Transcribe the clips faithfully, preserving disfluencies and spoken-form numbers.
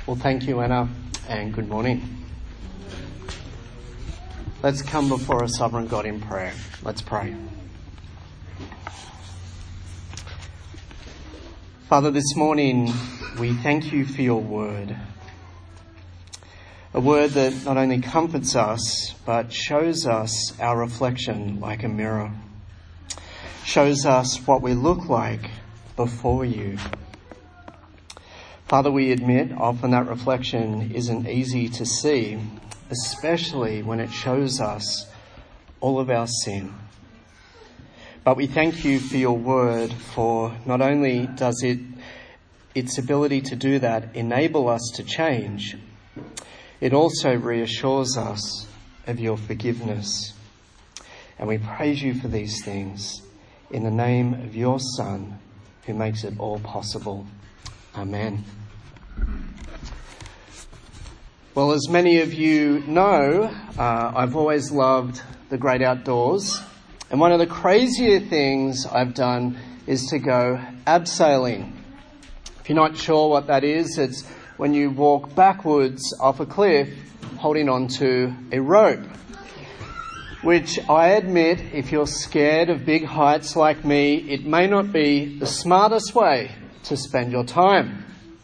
Well, thank you, Anna, and good morning. Let's come before a sovereign God in prayer. Let's pray. Father, this morning we thank you for your word. A word that not only comforts us, but shows us our reflection like a mirror. Shows us what we look like before you. Father, we admit often that reflection isn't easy to see, especially when it shows us all of our sin. But we thank you for your word, for not only does it, its ability to do that, enable us to change, it also reassures us of your forgiveness. And we praise you for these things in the name of your Son, who makes it all possible. Amen. Well, as many of you know, uh, I've always loved the great outdoors. And one of the crazier things I've done is to go abseiling. If you're not sure what that is, it's when you walk backwards off a cliff holding onto a rope. Which I admit, if you're scared of big heights like me, it may not be the smartest way to spend your time.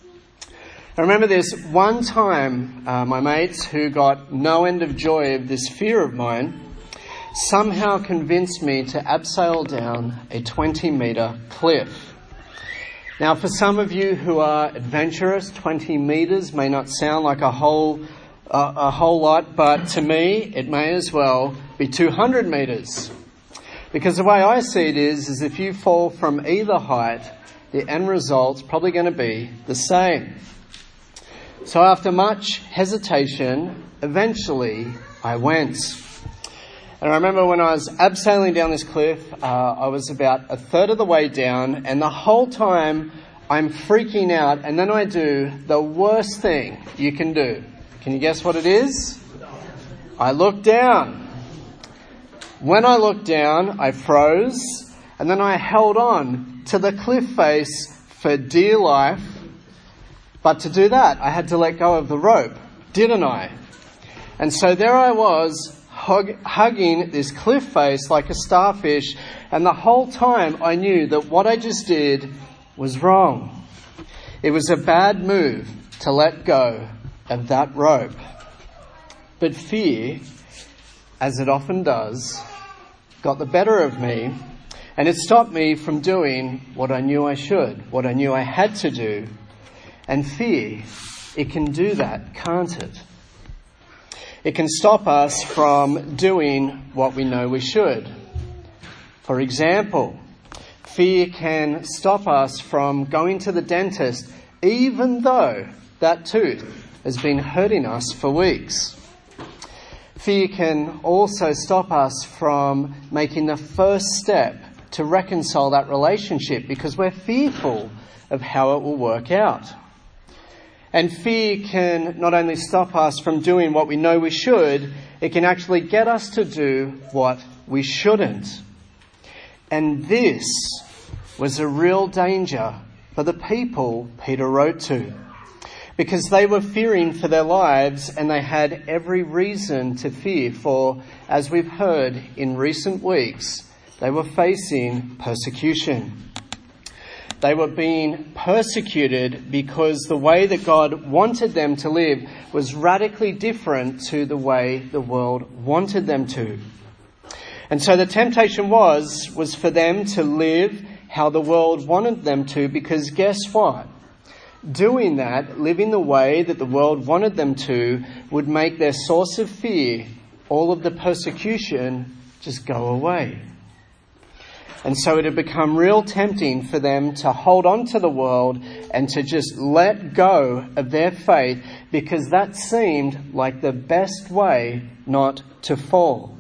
I remember this one time, uh, my mates who got no end of joy of this fear of mine somehow convinced me to abseil down a twenty metre cliff. Now, for some of you who are adventurous, twenty metres may not sound like a whole uh, a whole lot, but to me, it may as well be two hundred metres. Because the way I see it is, is if you fall from either height, the end result's probably going to be the same. So after much hesitation, eventually I went. And I remember when I was abseiling down this cliff, uh, I was about a third of the way down, and the whole time I'm freaking out, and then I do the worst thing you can do. Can you guess what it is? I look down. When I looked down, I froze, and then I held on to the cliff face for dear life. But to do that, I had to let go of the rope, didn't I? And so there I was, hug, hugging this cliff face like a starfish, and the whole time I knew that what I just did was wrong. It was a bad move to let go of that rope. But fear, as it often does, got the better of me, and it stopped me from doing what I knew I should, what I knew I had to do. And fear, it can do that, can't it? It can stop us from doing what we know we should. For example, fear can stop us from going to the dentist even though that tooth has been hurting us for weeks. Fear can also stop us from making the first step to reconcile that relationship because we're fearful of how it will work out. And fear can not only stop us from doing what we know we should, it can actually get us to do what we shouldn't. And this was a real danger for the people Peter wrote to, because they were fearing for their lives and they had every reason to fear, for, as we've heard in recent weeks, they were facing persecution. They were being persecuted because the way that God wanted them to live was radically different to the way the world wanted them to. And so the temptation was, was for them to live how the world wanted them to, because guess what? Doing that, living the way that the world wanted them to, would make their source of fear, all of the persecution, just go away. And so it had become real tempting for them to hold on to the world and to just let go of their faith, because that seemed like the best way not to fall.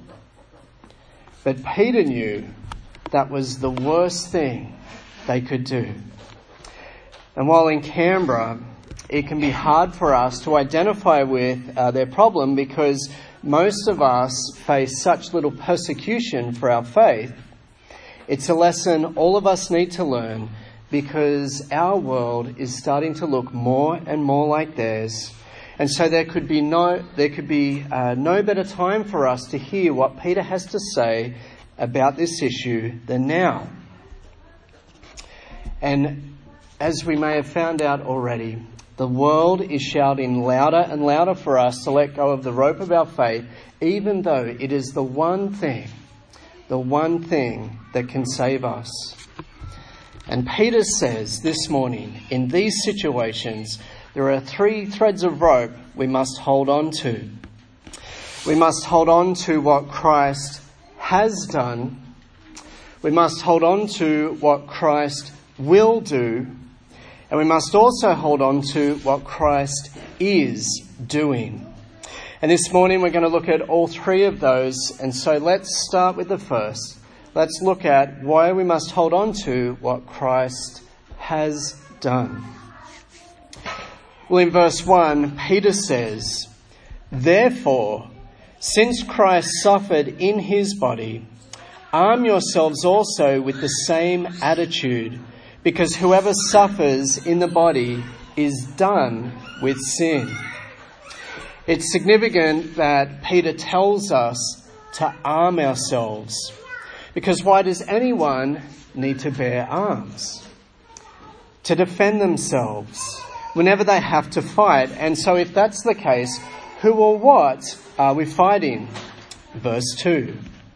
But Peter knew that was the worst thing they could do. And while in Canberra, it can be hard for us to identify with uh, their problem, because most of us face such little persecution for our faith, it's a lesson all of us need to learn, because our world is starting to look more and more like theirs. And so there could be no, there could be uh, no better time for us to hear what Peter has to say about this issue than now. And as we may have found out already, the world is shouting louder and louder for us to let go of the rope of our faith, even though it is the one thing, the one thing that can save us. And Peter says this morning, in these situations, there are three threads of rope we must hold on to. We must hold on to what Christ has done. We must hold on to what Christ will do. And we must also hold on to what Christ is doing. And this morning we're going to look at all three of those. And so let's start with the first. Let's look at why we must hold on to what Christ has done. Well, in verse one, Peter says, "Therefore, since Christ suffered in his body, arm yourselves also with the same attitude, because whoever suffers in the body is done with sin." It's significant that Peter tells us to arm ourselves, because why does anyone need to bear arms? To defend themselves whenever they have to fight. And so if that's the case, who or what are we fighting? Verse two.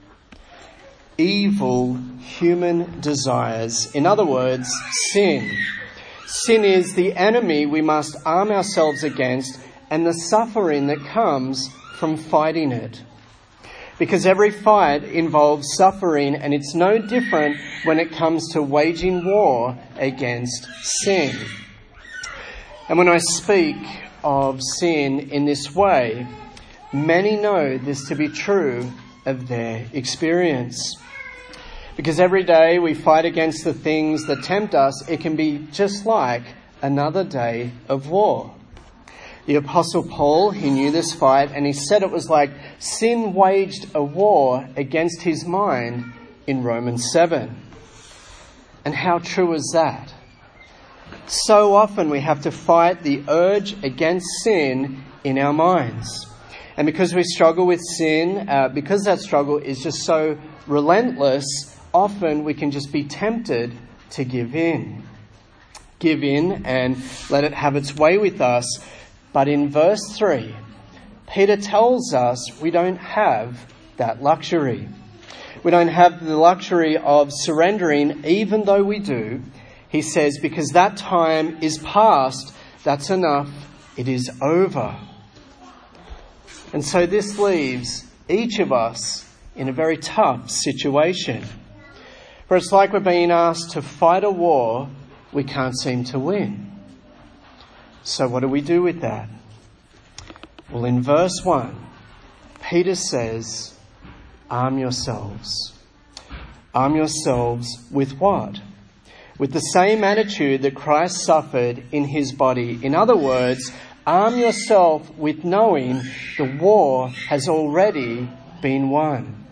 Evil human desires. In other words, sin. Sin is the enemy we must arm ourselves against, and the suffering that comes from fighting it. Because every fight involves suffering, and it's no different when it comes to waging war against sin. And when I speak of sin in this way, many know this to be true of their experience. Because every day we fight against the things that tempt us, it can be just like another day of war. The Apostle Paul, he knew this fight, and he said it was like sin waged a war against his mind in Romans seven. And how true is that? So often we have to fight the urge against sin in our minds. And because we struggle with sin, uh, because that struggle is just so relentless, often we can just be tempted to give in. Give in and let it have its way with us. But in verse three, Peter tells us we don't have that luxury. We don't have the luxury of surrendering, even though we do. He says, because that time is past, that's enough, it is over. And so this leaves each of us in a very tough situation. For it's like we're being asked to fight a war we can't seem to win. So what do we do with that? Well, in verse one, Peter says, arm yourselves. Arm yourselves with what? With the same attitude that Christ suffered in his body. In other words, arm yourself with knowing the war has already been won.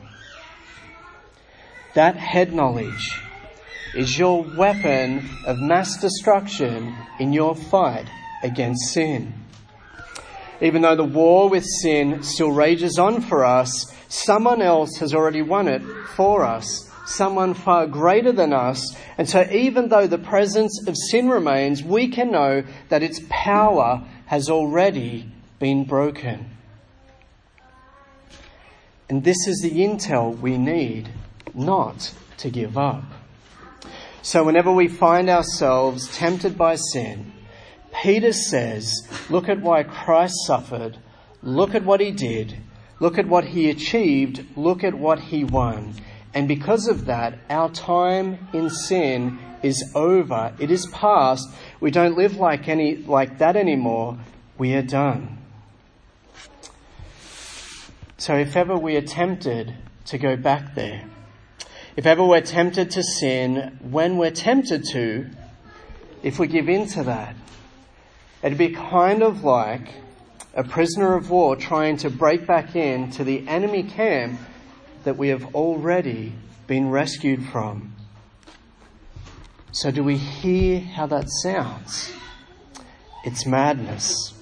That head knowledge is your weapon of mass destruction in your fight against sin. Even though the war with sin still rages on for us, someone else has already won it for us. Someone far greater than us. And so even though the presence of sin remains, we can know that its power has already been broken. And this is the intel we need not to give up. So whenever we find ourselves tempted by sin, Peter says, look at why Christ suffered, look at what he did, look at what he achieved, look at what he won. And because of that, our time in sin is over. It is past. We don't live like any like that anymore. We are done. So if ever we are tempted to go back there, if ever we're tempted to sin, when we're tempted to, if we give in to that, it'd be kind of like a prisoner of war trying to break back into the enemy camp that we have already been rescued from. So do we hear how that sounds? It's madness.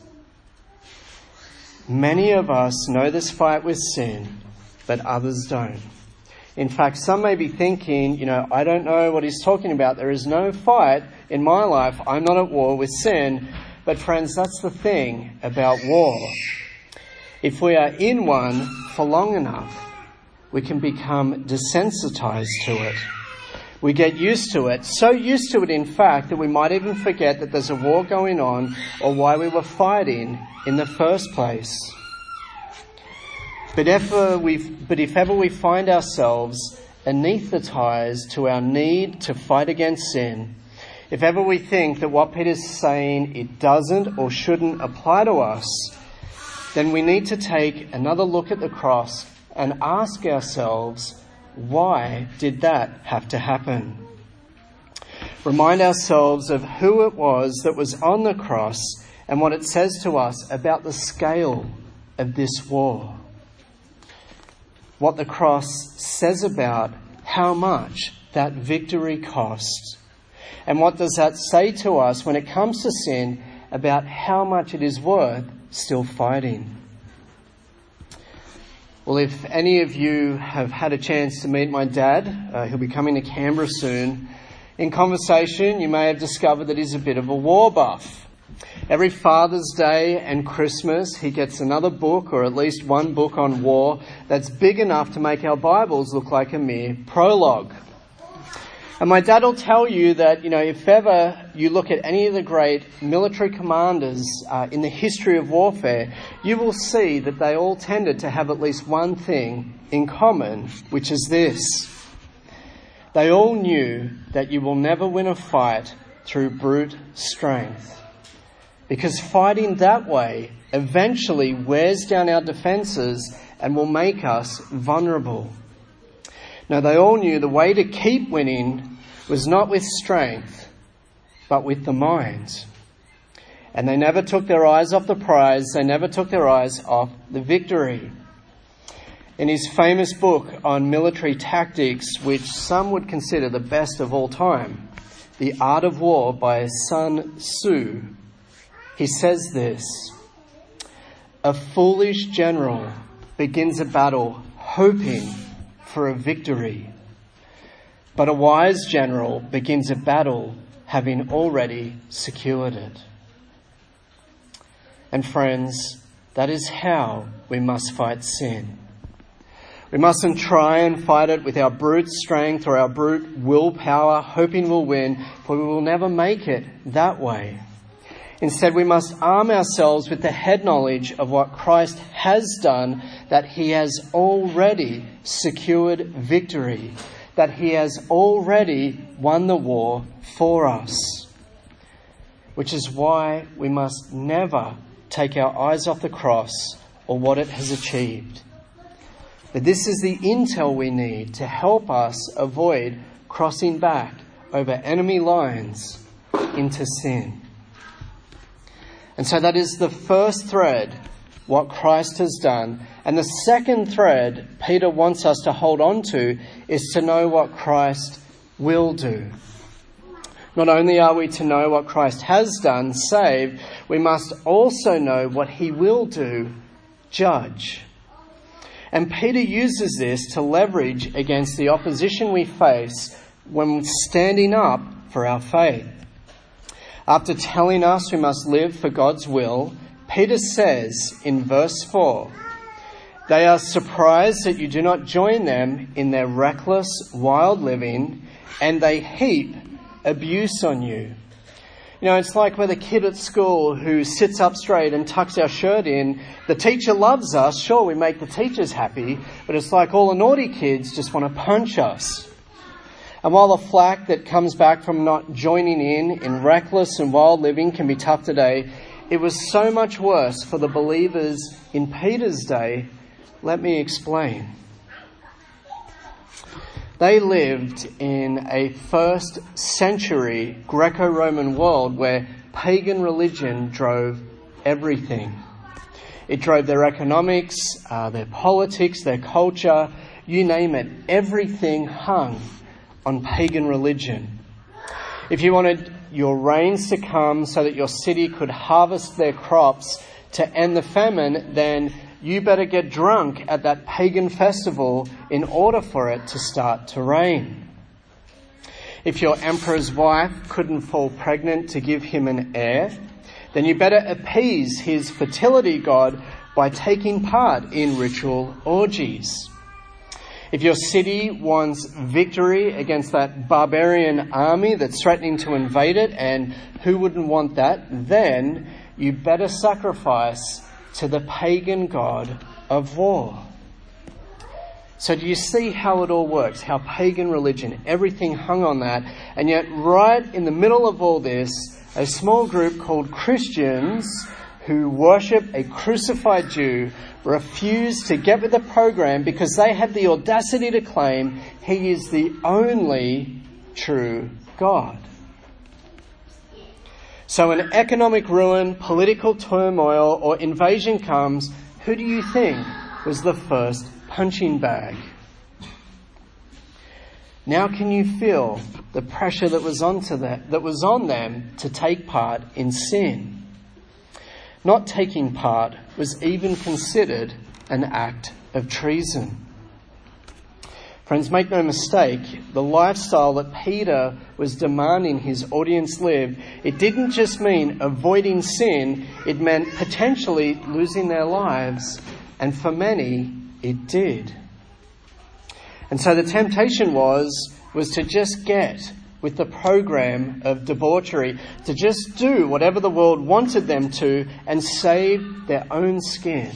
Many of us know this fight with sin, but others don't. In fact, some may be thinking, you know, I don't know what he's talking about. There is no fight in my life. I'm not at war with sin. But friends, that's the thing about war. If we are in one for long enough, we can become desensitized to it. We get used to it, so used to it, in fact, that we might even forget that there's a war going on or why we were fighting in the first place. But if, uh, we, but if ever we find ourselves anaesthetized to our need to fight against sin, if ever we think that what Peter's saying, it doesn't or shouldn't apply to us, then we need to take another look at the cross and ask ourselves, why did that have to happen? Remind ourselves of who it was that was on the cross and what it says to us about the scale of this war. What the cross says about how much that victory cost. And what does that say to us when it comes to sin about how much it is worth still fighting? Well, if any of you have had a chance to meet my dad, uh, he'll be coming to Canberra soon. In conversation, you may have discovered that he's a bit of a war buff. Every Father's Day and Christmas, he gets another book, or at least one book on war, that's big enough to make our Bibles look like a mere prologue. And my dad will tell you that, you know, if ever you look at any of the great military commanders uh, in the history of warfare, you will see that they all tended to have at least one thing in common, which is this. They all knew that you will never win a fight through brute strength. Because fighting that way eventually wears down our defences and will make us vulnerable. Now, they all knew the way to keep winning was not with strength, but with the mind. And they never took their eyes off the prize. They never took their eyes off the victory. In his famous book on military tactics, which some would consider the best of all time, The Art of War by Sun Tzu, he says this: a foolish general begins a battle hoping for a victory, but a wise general begins a battle having already secured it. And friends, that is how we must fight sin. We mustn't try and fight it with our brute strength or our brute willpower, hoping we'll win, for we will never make it that way. Instead, we must arm ourselves with the head knowledge of what Christ has done, that he has already secured victory, that he has already won the war for us. Which is why we must never take our eyes off the cross or what it has achieved. But this is the intel we need to help us avoid crossing back over enemy lines into sin. And so that is the first thread, what Christ has done. And the second thread Peter wants us to hold on to is to know what Christ will do. Not only are we to know what Christ has done, save, we must also know what he will do, judge. And Peter uses this to leverage against the opposition we face when standing up for our faith. After telling us we must live for God's will, Peter says in verse four, they are surprised that you do not join them in their reckless, wild living, and they heap abuse on you. You know, it's like with a kid at school who sits up straight and tucks our shirt in. The teacher loves us. Sure, we make the teachers happy, but it's like all the naughty kids just want to punch us. And while the flack that comes back from not joining in in reckless and wild living can be tough today, it was so much worse for the believers in Peter's day. Let me explain. They lived in a first century Greco-Roman world where pagan religion drove everything. It drove their economics, uh, their politics, their culture, you name it. Everything hung on pagan religion. If you wanted your rains to come so that your city could harvest their crops to end the famine, then you better get drunk at that pagan festival in order for it to start to rain. If your emperor's wife couldn't fall pregnant to give him an heir, then you better appease his fertility god by taking part in ritual orgies. If your city wants victory against that barbarian army that's threatening to invade it, and who wouldn't want that, then you better sacrifice to the pagan god of war. So do you see how it all works? How pagan religion, everything hung on that. And yet right in the middle of all this, a small group called Christians who worship a crucified Jew refuse to get with the program because they have the audacity to claim he is the only true God. So when economic ruin, political turmoil or invasion comes, who do you think was the first punching bag? Now can you feel the pressure that was onto them, that was on them to take part in sin? Not taking part was even considered an act of treason. Friends, make no mistake, the lifestyle that Peter was demanding his audience live, it didn't just mean avoiding sin, it meant potentially losing their lives, and for many, it did. And so the temptation was, was to just get with the program of debauchery, to just do whatever the world wanted them to and save their own skin.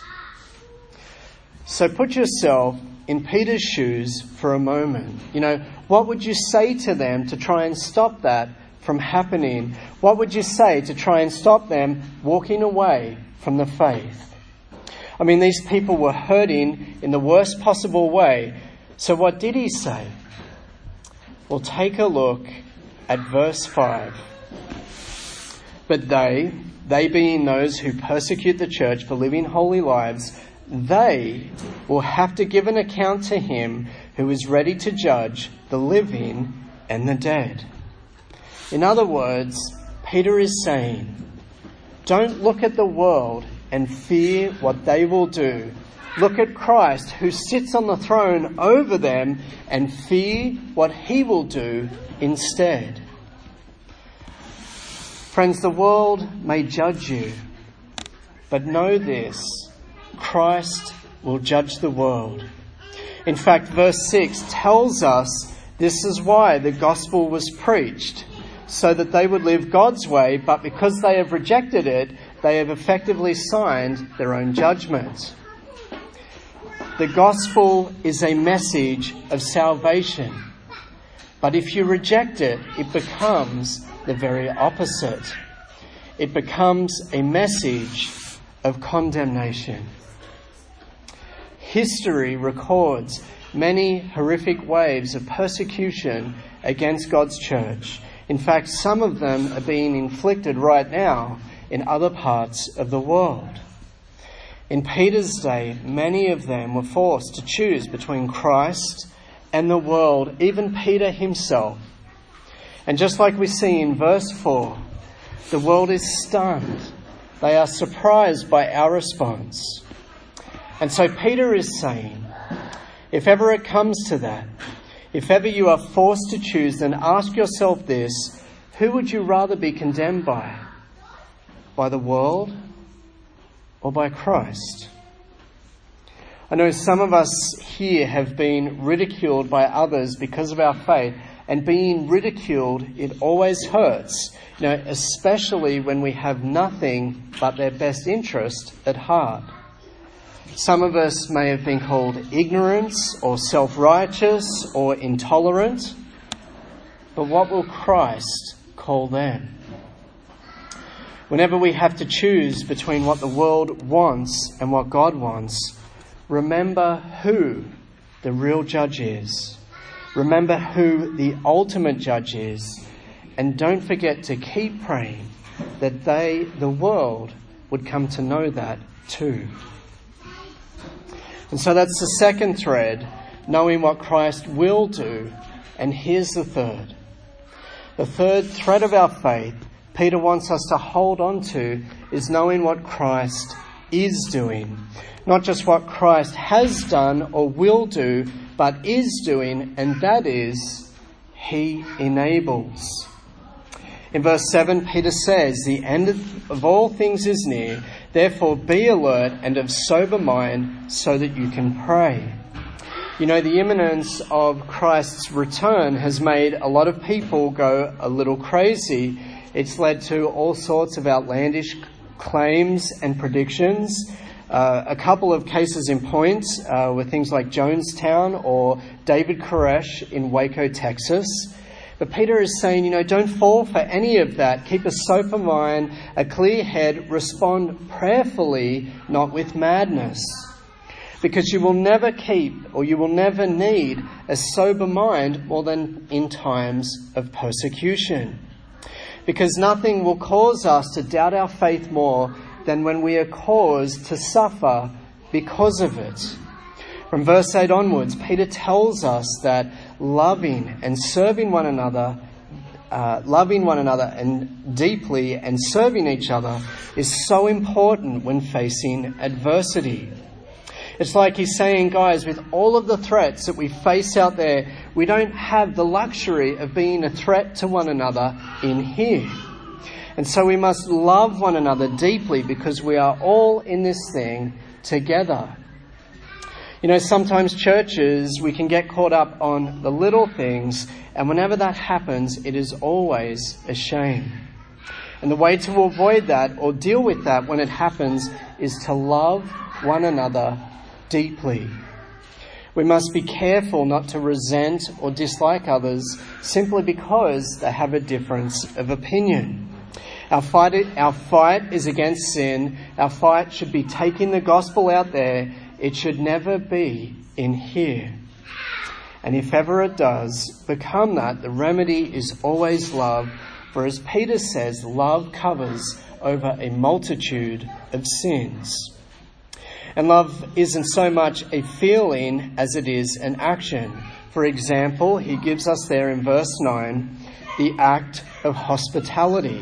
So put yourself in Peter's shoes for a moment. You know, what would you say to them to try and stop that from happening? What would you say to try and stop them walking away from the faith? I mean, these people were hurting in the worst possible way. So what did he say? Well, take a look at verse five. But they, they being those who persecute the church for living holy lives, they will have to give an account to him who is ready to judge the living and the dead. In other words, Peter is saying, don't look at the world and fear what they will do. Look at Christ who sits on the throne over them and fear what he will do instead. Friends, the world may judge you, but know this, Christ will judge the world. In fact, verse six tells us this is why the gospel was preached, so that they would live God's way, but because they have rejected it, they have effectively signed their own judgment. The gospel is a message of salvation, but if you reject it, it becomes the very opposite. It becomes a message of condemnation. History records many horrific waves of persecution against God's church. In fact, some of them are being inflicted right now in other parts of the world. In Peter's day, many of them were forced to choose between Christ and the world, even Peter himself. And just like we see in verse four, the world is stunned. They are surprised by our response. And so Peter is saying, if ever it comes to that, if ever you are forced to choose, then ask yourself this, who would you rather be condemned by? By the world or by Christ? I know some of us here have been ridiculed by others because of our faith, and being ridiculed, it always hurts, you know, especially when we have nothing but their best interest at heart. Some of us may have been called ignorant or self-righteous or intolerant, but what will Christ call them? Whenever we have to choose between what the world wants and what God wants, remember who the real judge is. Remember who the ultimate judge is. And don't forget to keep praying that they, the world, would come to know that too. And so that's the second thread, knowing what Christ will do. And here's the third. The third thread of our faith Peter wants us to hold on to is knowing what Christ is doing. Not just what Christ has done or will do, but is doing, and that is, he enables. In verse seven, Peter says, "The end of all things is near, therefore be alert and of sober mind so that you can pray." You know, the imminence of Christ's return has made a lot of people go a little crazy. It's led to all sorts of outlandish claims and predictions. Uh, a couple of cases in point uh, were things like Jonestown or David Koresh in Waco, Texas. But Peter is saying, you know, don't fall for any of that. Keep a sober mind, a clear head, respond prayerfully, not with madness. Because you will never keep or you will never need a sober mind more than in times of persecution. Because nothing will cause us to doubt our faith more than when we are caused to suffer because of it. From verse eight onwards, Peter tells us that loving and serving one another, uh, loving one another and deeply and serving each other is so important when facing adversity. It's like he's saying, guys, with all of the threats that we face out there, we don't have the luxury of being a threat to one another in here. And so we must love one another deeply because we are all in this thing together. You know, sometimes churches, we can get caught up on the little things, and whenever that happens, it is always a shame. And the way to avoid that or deal with that when it happens is to love one another deeply. We must be careful not to resent or dislike others simply because they have a difference of opinion. Our fight, our fight is against sin. Our fight should be taking the gospel out there. It should never be in here. And if ever it does become that, the remedy is always love. For as Peter says, love covers over a multitude of sins. And love isn't so much a feeling as it is an action. For example, he gives us there in verse nine, the act of hospitality.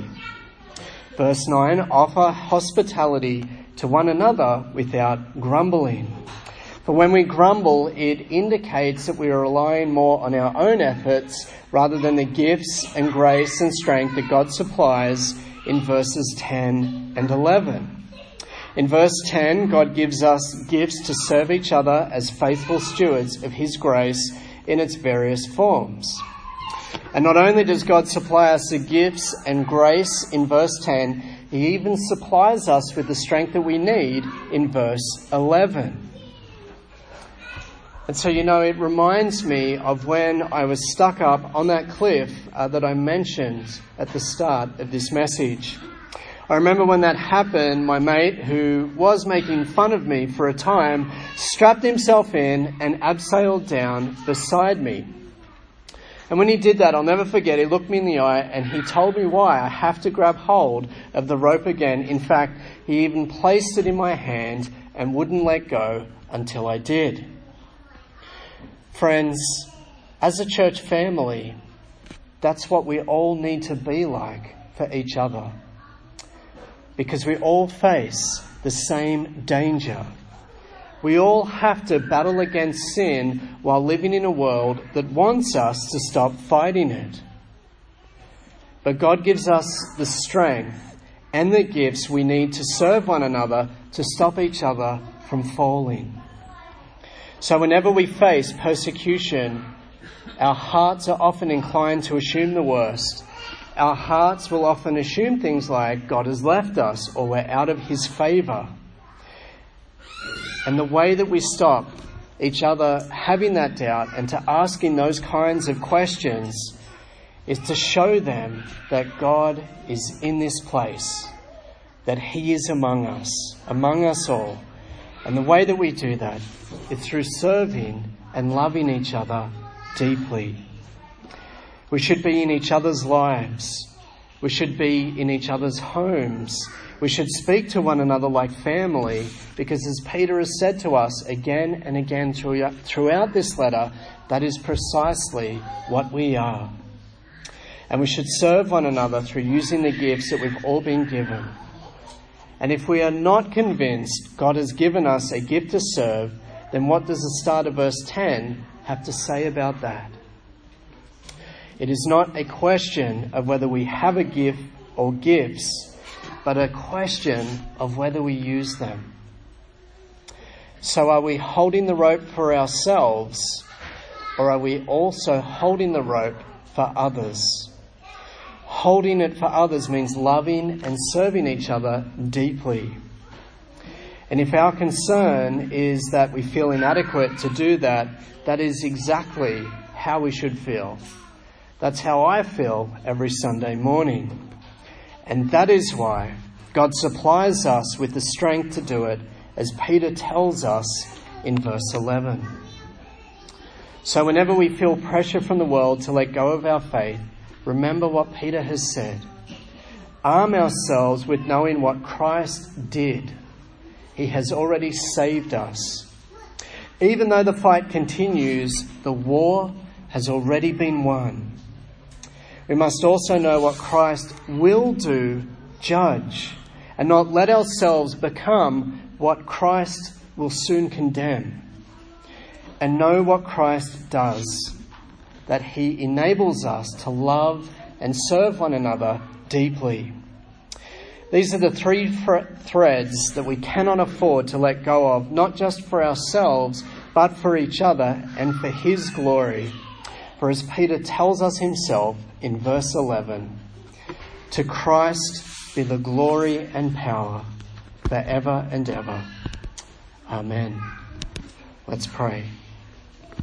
Verse nine, offer hospitality to one another without grumbling. For when we grumble, it indicates that we are relying more on our own efforts rather than the gifts and grace and strength that God supplies in verses ten and eleven. In verse ten, God gives us gifts to serve each other as faithful stewards of his grace in its various forms. And not only does God supply us the gifts and grace in verse ten, he even supplies us with the strength that we need in verse eleven. And so, you know, it reminds me of when I was stuck up on that cliff uh, that I mentioned at the start of this message. I remember when that happened, my mate, who was making fun of me for a time, strapped himself in and abseiled down beside me. And when he did that, I'll never forget, he looked me in the eye and he told me why I have to grab hold of the rope again. In fact, he even placed it in my hand and wouldn't let go until I did. Friends, as a church family, that's what we all need to be like for each other. Because we all face the same danger. We all have to battle against sin while living in a world that wants us to stop fighting it. But God gives us the strength and the gifts we need to serve one another to stop each other from falling. So whenever we face persecution, our hearts are often inclined to assume the worst. Our hearts will often assume things like God has left us or we're out of his favour. And the way that we stop each other having that doubt and to asking those kinds of questions is to show them that God is in this place, that he is among us, among us all. And the way that we do that is through serving and loving each other deeply. We should be in each other's lives. We should be in each other's homes. We should speak to one another like family because, as Peter has said to us again and again throughout this letter, that is precisely what we are. And we should serve one another through using the gifts that we've all been given. And if we are not convinced God has given us a gift to serve, then what does the start of verse ten have to say about that? It is not a question of whether we have a gift or gifts, but a question of whether we use them. So are we holding the rope for ourselves, or are we also holding the rope for others? Holding it for others means loving and serving each other deeply. And if our concern is that we feel inadequate to do that, that is exactly how we should feel. That's how I feel every Sunday morning. And that is why God supplies us with the strength to do it, as Peter tells us in verse eleven. So whenever we feel pressure from the world to let go of our faith, remember what Peter has said. Arm ourselves with knowing what Christ did. He has already saved us. Even though the fight continues, the war has already been won. We must also know what Christ will do, judge, and not let ourselves become what Christ will soon condemn. And know what Christ does, that he enables us to love and serve one another deeply. These are the three fr- threads that we cannot afford to let go of, not just for ourselves, but for each other and for his glory. For as Peter tells us himself in verse eleven, to Christ be the glory and power forever and ever. Amen. Let's pray.